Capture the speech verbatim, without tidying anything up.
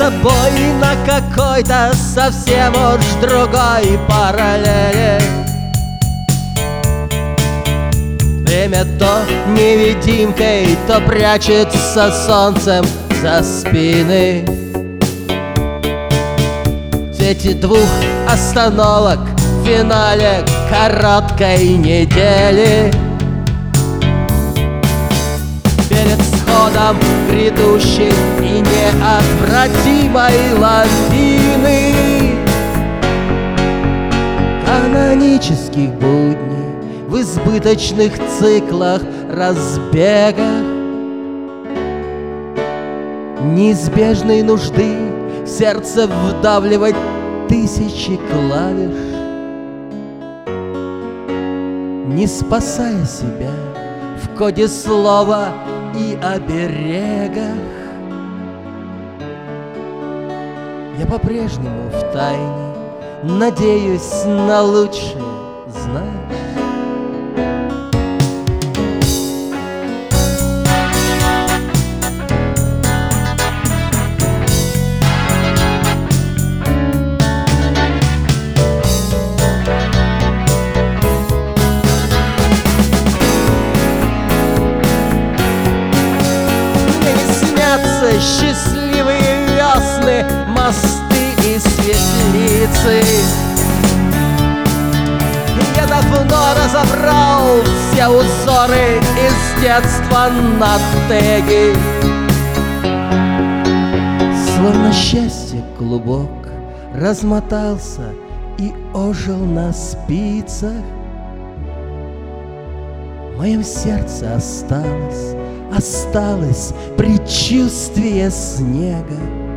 тобой на какой-то совсем уж другой параллели. Время то невидимкой, то прячется солнцем за спины. В свете двух остановок в финале короткой недели. Перед сходом грядущей и неотвратимой лавины канонических будней в избыточных циклах, разбегах, неизбежной нужды в сердце вдавливать тысячи клавиш, не спасая себя в коде слова и оберегах. Я по-прежнему втайне надеюсь на лучшее, знаешь. Счастливые весны, мосты и светлицы. Я давно разобрал все узоры из детства на теги. Словно счастье клубок размотался и ожил на спицах. В моем сердце осталось Осталось предчувствие снега.